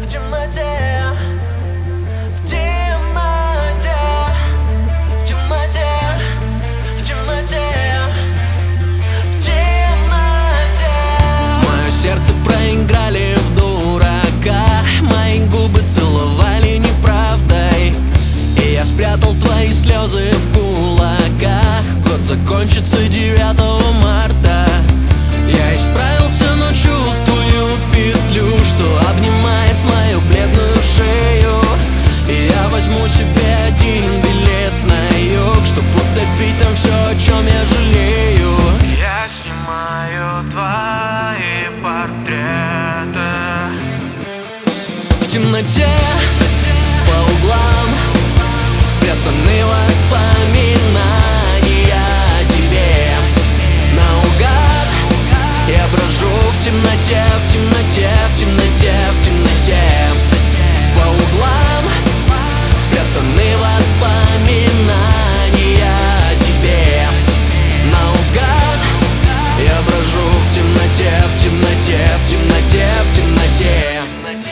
Мое сердце проиграли в дурака, мои губы целовали неправдой, и я спрятал твои слезы в кулаках. Год закончится 9 марта. Я исправился, но чувствую петлю, что обнимает мою бледную шею. И я возьму себе один билет на юг, чтоб утопить там все, о чем я жалею. Я снимаю твои портреты В темноте по углам спрятаны воспоминания о тебе. Наугад я брожу в темноте, в темноте, в темноте, в темноте. По углам спрятаны воспоминания о тебе. Наугад я брожу в темноте, в темноте, в темноте, в темноте.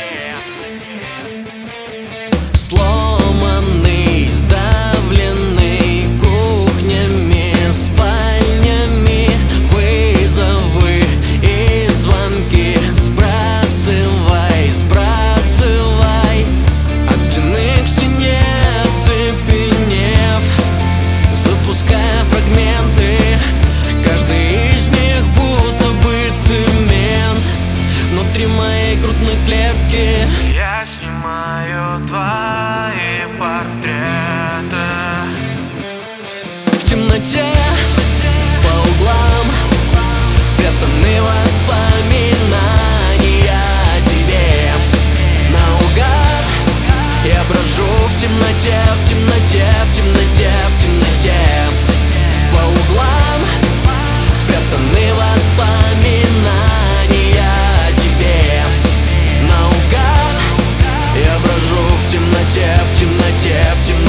Сломанный, сдавленный кухнями, спальнями, вызовы и звонки. Сбрасывай, сбрасывай, от стены к стене оцепенев, запуская фрагменты. Каждый из них будто бы цемент внутри моей грудной клетки. Я снимаю твои портреты В темноте по углам спрятаны воспоминания о тебе. Наугад я брожу в темноте, в темноте, в темноте, в темноте. По углам спрятаны воспоминания о тебе. Наугад я брожу в темноте, в темноте, в темноте.